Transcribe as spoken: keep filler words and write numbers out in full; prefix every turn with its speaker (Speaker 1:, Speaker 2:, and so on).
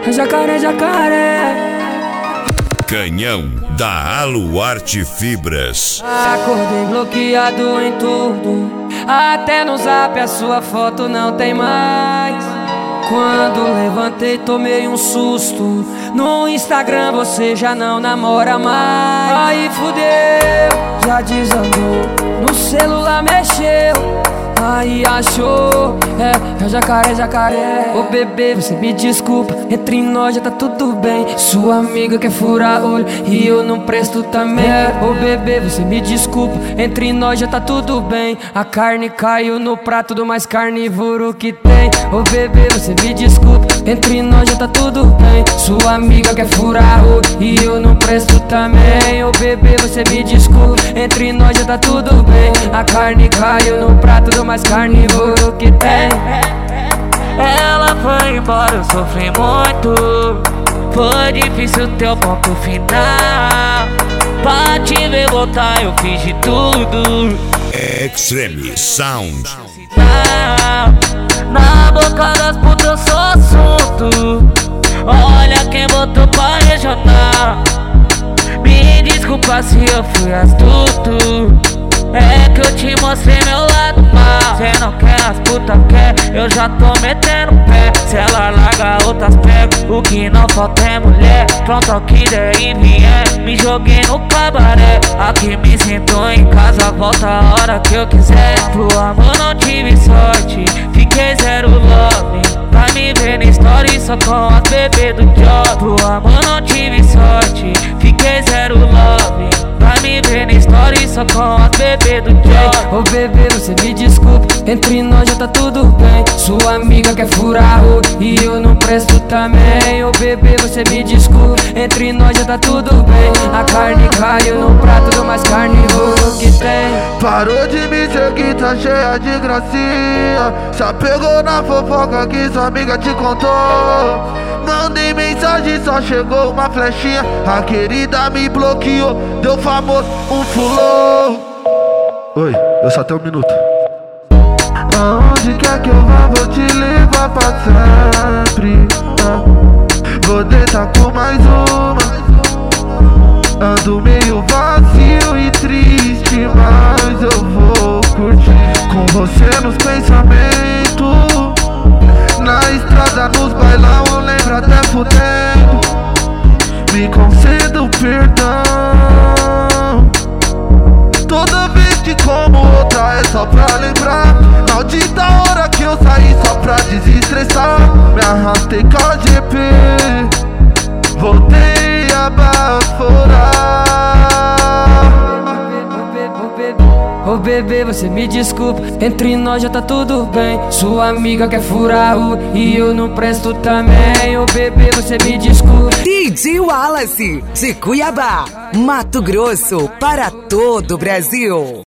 Speaker 1: jacaré, jacaré.
Speaker 2: Canhão da Aluarte Fibras.
Speaker 1: Acordei bloqueado em tudo, até no zap a sua foto não tem mais. Quando levantei tomei um susto, no Instagram você já não namora mais. Aí fudeu, já desandou, no celular mexeu, aí achou, é, é jacaré, jacaré. Ô bebê, você me desculpa, entre nós já tá tudo bem. Sua amiga quer furar olho e eu não presto também. Ô bebê, você me desculpa, entre nós já tá tudo bem. A carne caiu no prato do mais carnívoro que tem. Ô bebê, você me desculpa, entre nós já tá tudo bem. Sua amiga quer furar olho e eu não presto também. Ô bebê, você me desculpa, entre nós já tá tudo bem. A carne caiu no prato do mais carnívoro que tem.
Speaker 3: Ela foi embora, eu sofri muito. Foi difícil teu ponto final. Pra te ver voltar eu fiz de tudo.
Speaker 2: Extreme Sound.
Speaker 3: Na boca das putas eu sou assunto. Olha quem botou pra regional. Me desculpa se eu fui astuto, é que eu te mostrei meu lado mal. Cê não quer, as putas quer, eu já tô metendo pé. Se ela larga, outras pego, o que não falta é mulher. Pronto ao que der e vier, me joguei no cabaré. Aqui me sinto em casa, volta a hora que eu quiser. Pro amor não tive sorte, fiquei zero love. Pra me ver na story só com as bebê do job. Pro amor não tive sorte, fiquei zero love. Pra me ver na story só com as bebê do job.
Speaker 1: Ô bebê, você me desculpa, entre nós já tá tudo bem. Sua amiga quer furar o e eu não presto também. Ô bebê, você me desculpa, entre nós já tá tudo bem. A carne caiu no prato do mais carnívoro que tem.
Speaker 4: Parou de me seguir, tá cheia de gracinha. Já pegou na fofoca que sua amiga te contou. Mandei mensagem, só chegou uma flechinha. A querida me bloqueou, deu famoso, um fulô. Oi, eu só tenho um minuto. Aonde quer que eu vá, vou te levar pra sempre. Vou deitar com mais uma. Ando meio vazio e triste, mas eu vou curtir com você nos pensamentos. Na estrada, nos bailão, eu lembro até fudendo. Me conceda o perdão. Toda vez que como outra é só pra lembrar. Maldita hora que eu saí só pra desestressar. Me arrastei com a G P, voltei a baforar.
Speaker 1: Ô bebê, você me desculpa, entre nós já tá tudo bem. Sua amiga quer furar o e eu não presto também. Ô bebê, você me desculpa.
Speaker 5: D J Wallace, de Cuiabá, Mato Grosso, para todo o Brasil.